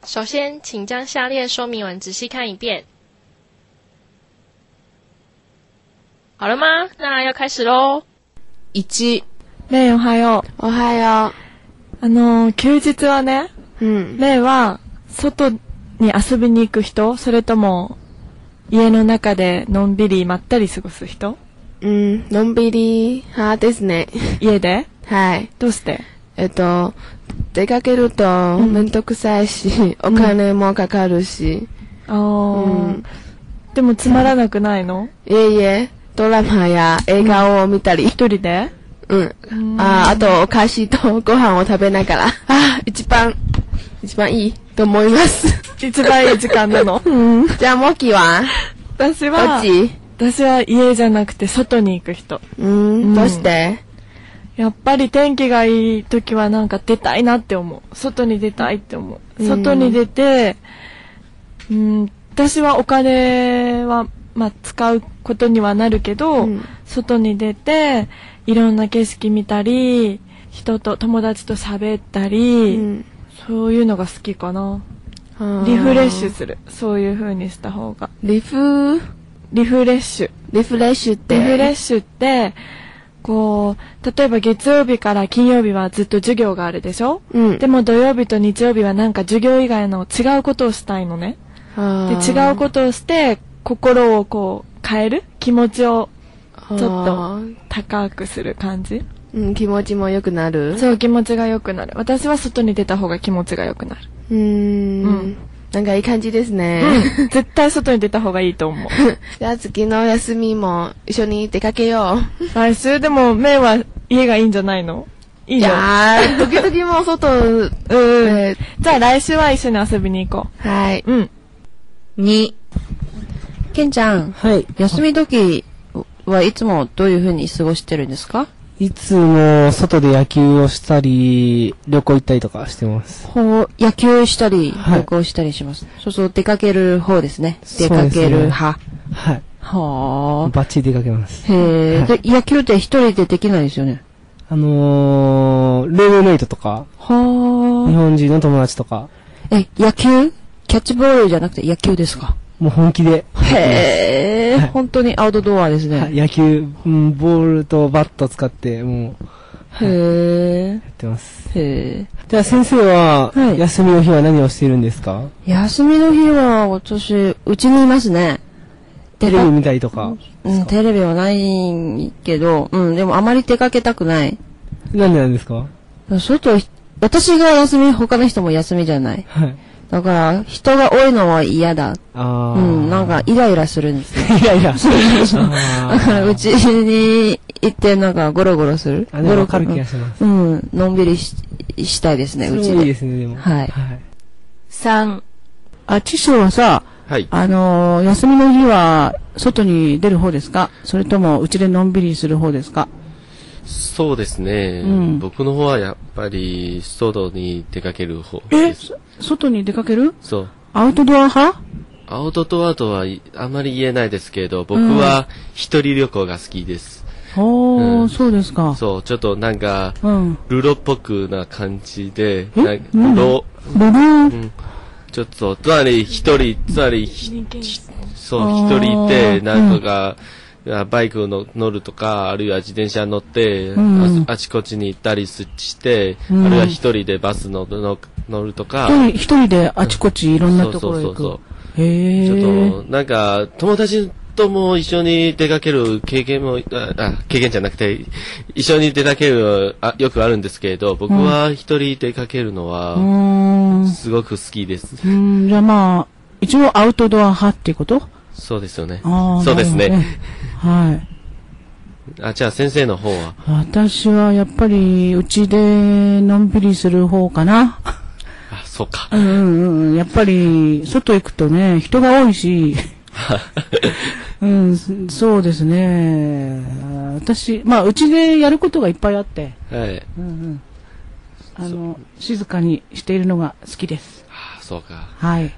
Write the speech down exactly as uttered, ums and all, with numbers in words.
首先，请将下列说明文仔细看一遍。好了吗？那要开始喽。 いち、 レイおはよおはよう。あの、休日はね、 う。うん。 レイは外に遊びに行く人、それとも家の中でのんびりまったり過ごす人？ うん、のんびり派ですね。 家で？ はい。 どうして？ えっと、出かけるとめんどくさいし、お金もかかるし。 あー、 うん。 でもつまらなくないの？ いえいえ、ドラマや映画を見たり。 一人で？ うん。あ、あと、お菓子とご飯を食べながら。あ、一番、一番いいと思います。 一番いい時間なの？ うん。じゃあ、モキは私は、 どっち？ 私は家じゃなくて外に行く人。 うん。どうして？ やっぱり天気がいい時はなんか出たいなって思う。外に出たいって思う。外に出て、うん、私はお金は、まあ、使うことにはなるけど、うん、外に出て、いろんな景色見たり、人と、友達と喋ったり、うん、そういうのが好きかな。リフレッシュする。そういう風にした方が。 リフリフレッシュ。 リフレッシュって。 リフレッシュって、こう、例えば月曜日から金曜日はずっと授業があるでしょ？うん。でも土曜日と日曜日はなんか授業以外の違うことをしたいのね。で、違うことをして、心をこう変える？気持ちをちょっと高くする感じ？ うん、気持ちも良くなる？ そう、気持ちが良くなる。私は外に出た方が気持ちが良くなる。 うーん。うん。なんかいい感じですね。 うん、絶対外に出た方がいいと思う。 じゃあ次の休みも一緒に出かけよう。 来週でもメイは家がいいんじゃないの？いいの？ いやー、時々もう外、うん、 えー。じゃあ来週は一緒に遊びに行こう。はい。 うん。 に、ケンちゃん。 はい。 休み時はいつもどういう風に過ごしてるんですか？ いつも外で野球をしたり、旅行行ったりとかしてます。 ほう、野球したり、旅行したりします。はい、そうそう、出かける方ですね。出かける派。 はい。 はあ。 バッチリ出かけます。 へえ、はい。で、野球って一人でできないですよね。 あのー、ルームメイトとか。 はあ。 日本人の友達とか。 え、野球？キャッチボールじゃなくて野球ですか？ もう本気で。 へー、はい、本当にアウトドアですね。 はい、野球、うん、ボールとバット使って、もう、 はい、へー。 やってます。 へー。 じゃあ先生は、はい、休みの日は何をしているんですか？ 休みの日は、私、うちにいますね。 テレビ見たりとか。 うん、テレビはないけど、うん、でもあまり出かけたくない。 なんでなんですか？ 外、私が休み、他の人も休みじゃない。 はい。 だから、人が多いのは嫌だ。 あうん、なんか、イライラするんですね。 イライラ。 だから、うちに行って、なんか、ゴロゴロする。 あ、でもわかる気がします。 うん、のんびり し, したいですね、うちで。 いいですね、でも。 はい。はい、 さん。 あ、師匠はさ、はい。あのー、休みの日は、外に出る方ですか？それとも、うちでのんびりする方ですか？ そうですね、うん。僕の方はやっぱり外に出かける方です。 え？外に出かける？ そう。 アウトドア派？ アウトドアとはあまり言えないですけど、僕は一人旅行が好きです。 うん、おー、うん、そうですか。 そう、ちょっとなんか、うん、ルロっぽくな感じで、 え？ なんかルロ、 ルロ、うん、 ちょっと、つまり一人、つまり、そう、一人いて、なんとか、バイクを乗るとか、あるいは自転車乗って、うん、あ, あちこちに行ったりして、うん、あるいは一人でバスの乗るとか。 一人であちこちいろんなところへ行く。そうそうそう。へー。ちょっと、なんか、友達とも一緒に出かける経験も、あ、経験じゃなくて、一緒に出かけるあよくあるんですけれど、僕は一人出かけるのは、すごく好きです。 うん、じゃあまあ、一応アウトドア派っていうこと？ そうですよね。そうですね。 はい。 あ、じゃあ先生の方は？ 私はやっぱりうちでのんびりする方かな。 あ、そうか。 うんうん。やっぱり外行くとね、人が多いし。うん、そうですね。私、まあうちでやることがいっぱいあって。 はい。うんうん。 あの、静かにしているのが好きです。 あ、そうか。 はい。